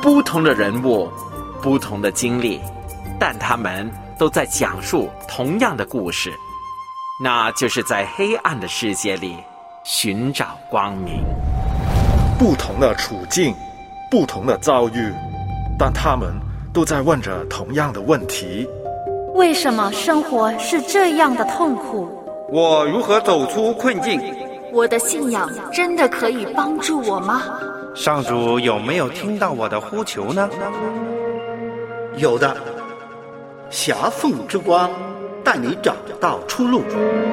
不同的人物，不同的经历，但他们都在讲述同样的故事，那就是在黑暗的世界里寻找光明。 不同的处境，不同的遭遇，但他们都在问着同样的问题： 为什么生活是这样的痛苦？ 我如何走出困境？ 我的信仰真的可以帮助我吗？ 上主有没有听到我的呼求呢？ 有的，狭缝之光带你找到出路。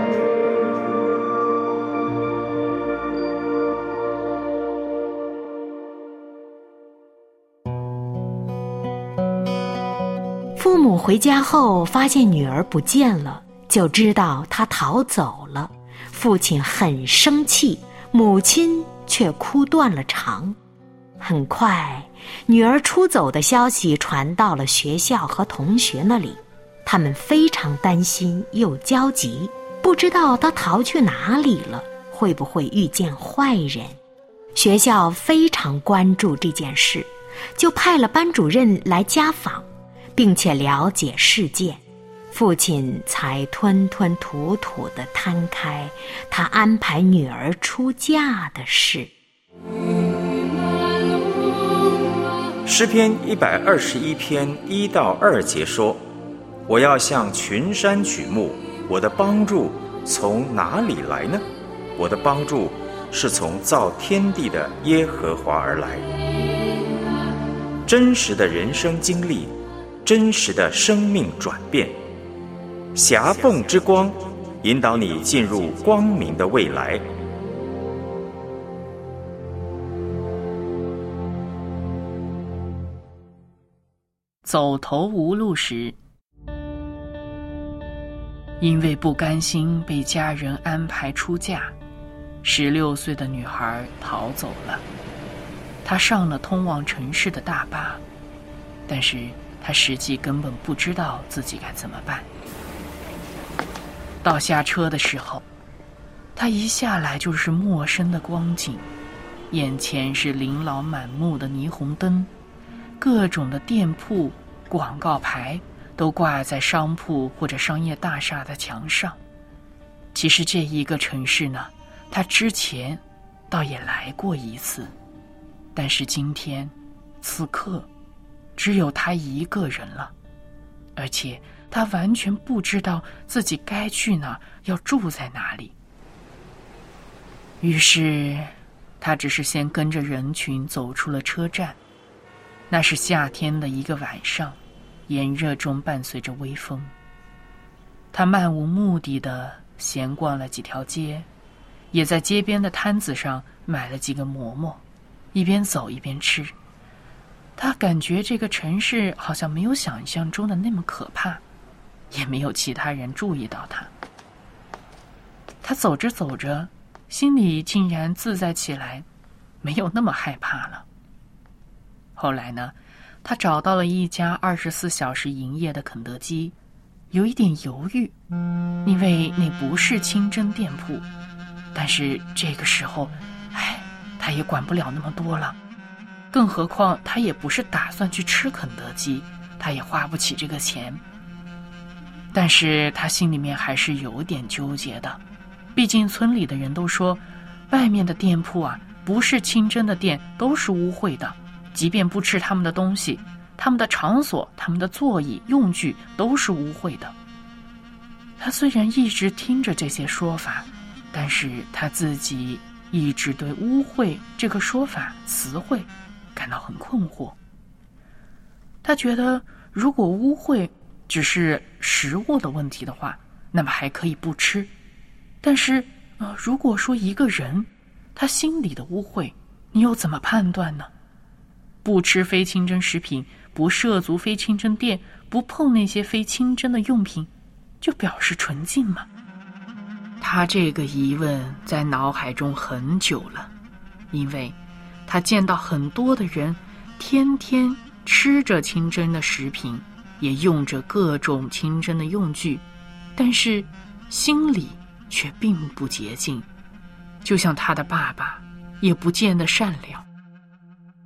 父母回家后发现女儿不见了，就知道她逃走了。父亲很生气，母亲却哭断了肠。很快，女儿出走的消息传到了学校和同学那里，他们非常担心又焦急，不知道她逃去哪里了，会不会遇见坏人。学校非常关注这件事，就派了班主任来家访，并且了解事件。父亲才吞吞吐吐地摊开他安排女儿出嫁的事。 诗篇121篇1到2节说：我要向群山举目，我的帮助从哪里来呢？我的帮助是从造天地的耶和华而来。真实的人生经历，真实的生命转变，狭缝之光引导你进入光明的未来。 走投无路时，因为不甘心被家人安排出嫁，16岁的女孩逃走了。她上了通往城市的大巴，但是她实际根本不知道自己该怎么办。到下车的时候，她一下来就是陌生的光景，眼前是琳琅满目的霓虹灯，各种的店铺广告牌都挂在商铺或者商业大厦的墙上。其实这一个城市呢，他之前倒也来过一次，但是今天此刻只有他一个人了，而且他完全不知道自己该去哪，要住在哪里。于是他只是先跟着人群走出了车站。那是夏天的一个晚上，炎热中伴随着微风。他漫无目的地闲逛了几条街，也在街边的摊子上买了几个馍馍，一边走一边吃。他感觉这个城市好像没有想象中的那么可怕，也没有其他人注意到他。他走着走着，心里竟然自在起来，没有那么害怕了。后来呢，他找到了一家24小时营业的肯德基，有一点犹豫，因为那不是清真店铺。但是这个时候，他也管不了那么多了，更何况他也不是打算去吃肯德基，他也花不起这个钱。但是他心里面还是有点纠结的，毕竟村里的人都说，外面的店铺啊，不是清真的店都是污秽的，即便不吃他们的东西，他们的场所、他们的座椅、用具都是污秽的。他虽然一直听着这些说法，但是他自己一直对污秽这个说法词汇感到很困惑。他觉得如果污秽只是食物的问题的话，那么还可以不吃。但是如果说一个人他心里的污秽，你又怎么判断呢？不吃非清真食品，不涉足非清真店，不碰那些非清真的用品，就表示纯净吗？他这个疑问在脑海中很久了，因为他见到很多的人天天吃着清真的食品，也用着各种清真的用具，但是心里却并不洁净，就像他的爸爸也不见得善良。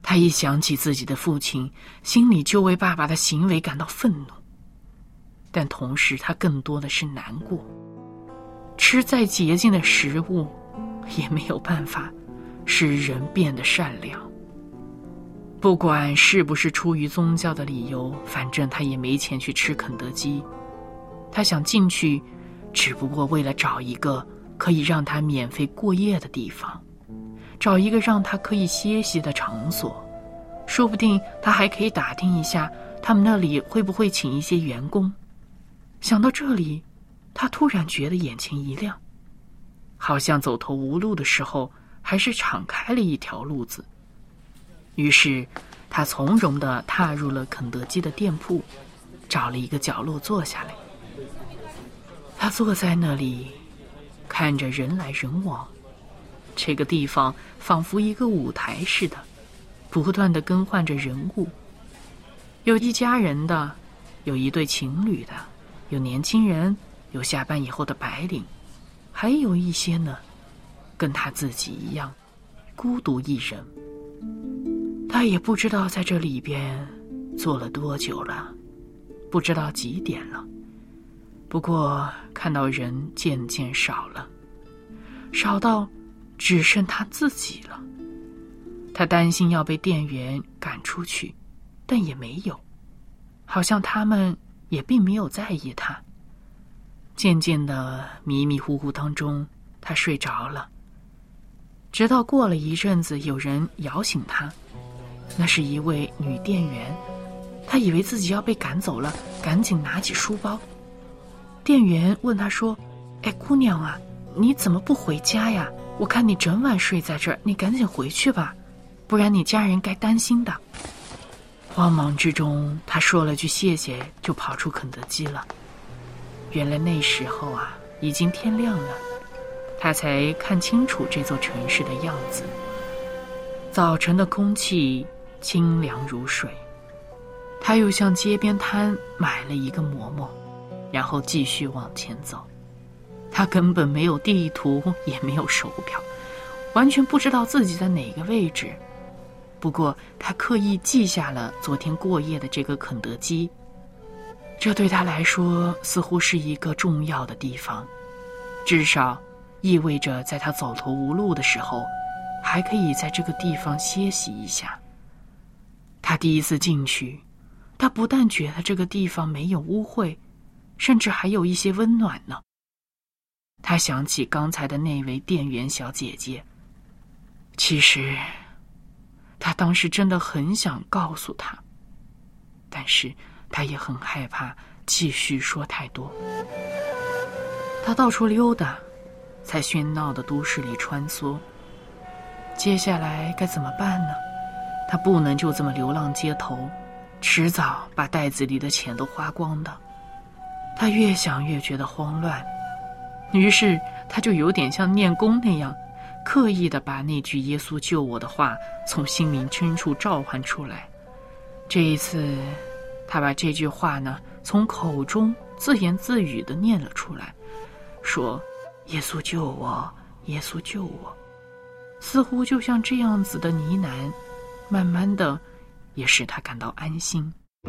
他一想起自己的父亲，心里就为爸爸的行为感到愤怒，但同时他更多的是难过。吃再洁净的食物也没有办法使人变得善良。不管是不是出于宗教的理由，反正他也没钱去吃肯德基。他想进去，只不过为了找一个可以让他免费过夜的地方，找一个让他可以歇息的场所，说不定他还可以打听一下他们那里会不会请一些员工。想到这里，他突然觉得眼前一亮，好像走投无路的时候还是敞开了一条路子。于是他从容地踏入了肯德基的店铺，找了一个角落坐下来。他坐在那里，看着人来人往，这个地方仿佛一个舞台似的，不断地更换着人物，有一家人的，有一对情侣的，有年轻人，有下班以后的白领，还有一些呢，跟他自己一样，孤独一人。他也不知道在这里边坐了多久了，不知道几点了。不过看到人渐渐少了，少到只剩他自己了。他担心要被店员赶出去，但也没有，好像他们也并没有在意他。渐渐的迷迷糊糊当中，他睡着了。直到过了一阵子，有人摇醒他，那是一位女店员。他以为自己要被赶走了，赶紧拿起书包。店员问他说：“哎，姑娘啊，你怎么不回家呀？我看你整晚睡在这儿，你赶紧回去吧，不然你家人该担心的。”慌忙之中，他说了句谢谢，就跑出肯德基了。原来那时候啊，已经天亮了，他才看清楚这座城市的样子。早晨的空气清凉如水。他又向街边摊买了一个馍馍，然后继续往前走。他根本没有地图，也没有手表，完全不知道自己在哪个位置。不过他刻意记下了昨天过夜的这个肯德基，这对他来说似乎是一个重要的地方，至少意味着在他走投无路的时候，还可以在这个地方歇息一下。他第一次进去，他不但觉得这个地方没有污秽，甚至还有一些温暖呢。他想起刚才的那位店员小姐姐，其实他当时真的很想告诉她，但是他也很害怕继续说太多。他到处溜达，在喧闹的都市里穿梭。接下来该怎么办呢？他不能就这么流浪街头，迟早把袋子里的钱都花光的。他越想越觉得慌乱，于是他就有点像念功那样，刻意地把那句耶稣救我的话从心灵深处召唤出来。这一次他把这句话呢从口中自言自语地念了出来，说耶稣救我，耶稣救我。似乎就像这样子的呢喃，慢慢的也使他感到安心。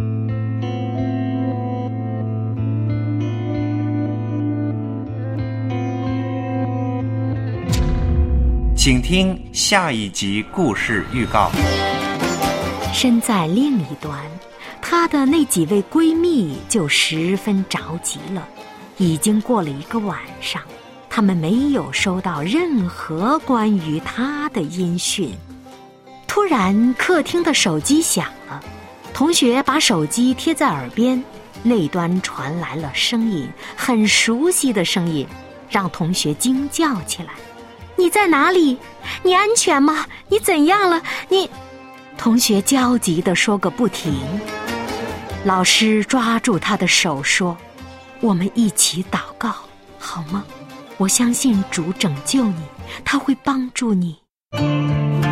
请听下一集故事预告。 身在另一端，她的那几位闺蜜就十分着急了。已经过了一个晚上，她们没有收到任何关于她的音讯。突然客厅的手机响了，同学把手机贴在耳边，那端传来了声音，很熟悉的声音，让同学惊叫起来：你在哪里？你安全吗？你怎样了？你……同学焦急地说个不停。老师抓住他的手说：我们一起祷告好吗？我相信主拯救你，他会帮助你。